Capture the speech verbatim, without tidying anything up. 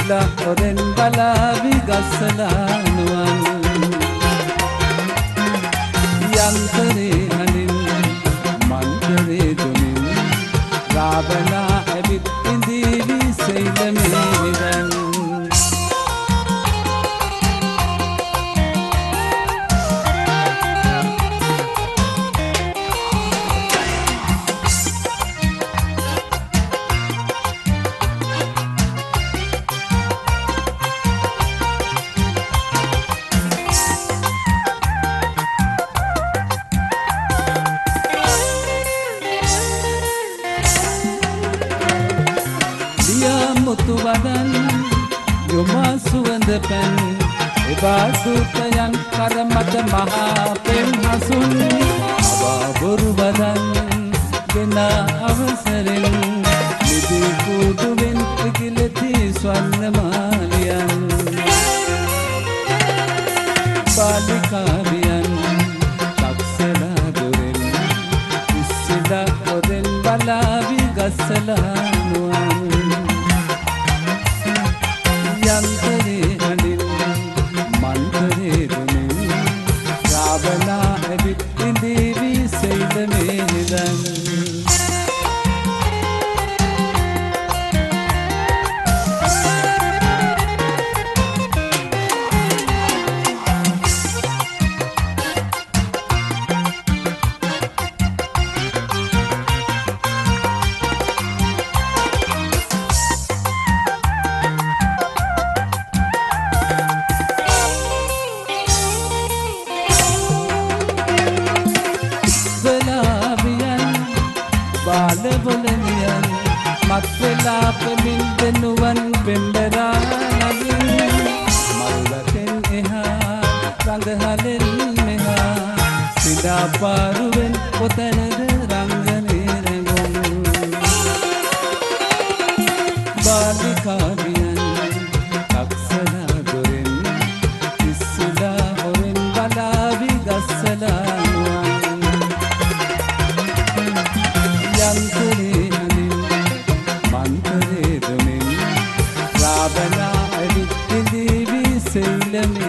ඉස්සිලා ඔරෙන් බලාවි ගස්සලා නුවන් යන්තරේ හඬින් මන්තරේ දුමින් රාවණා ඇවිත් ඉඳීවි සෙයිලමේ නිවන් මුතු වදන් යොමා සුවඳ පැන් එබා සූතයන් කරමත මහා පෙම් හසුන් අවා බොරු වදන් ගෙන අවසරෙන් නිදි කුඩුවෙන් පිකිලති ස්වර්ණ මාලියන් බාලිකාවියන් තක්සලා දොරෙන් ඉස්සිලා ඔරෙන් බලාවි ගස්සලා නුවන් යන්තරේ හඬින් මන්තරේ දුමින් රාවණා ඇවිත් ඉඳීවි සෙයිලමේ නිවන් බාලවලනියන් මත් වෙලා පෙමින් දෙනුවන් පෙම්බරා නගින් මල්ලකෙන් එහා රඟහලෙන් මෙහා සිතා පාරුවෙන් කොතැනද රංගනේ රැඟුම් බාලිකාවියන් තක්සලා දොරෙන් ඉස්සිලා ඔරෙන් බලාවි ගස්සලා යන්තරේ හඬින් මන්තරේ දුමින් රාවණා ඇවිත් ඉඳීවි සෙයිලමේ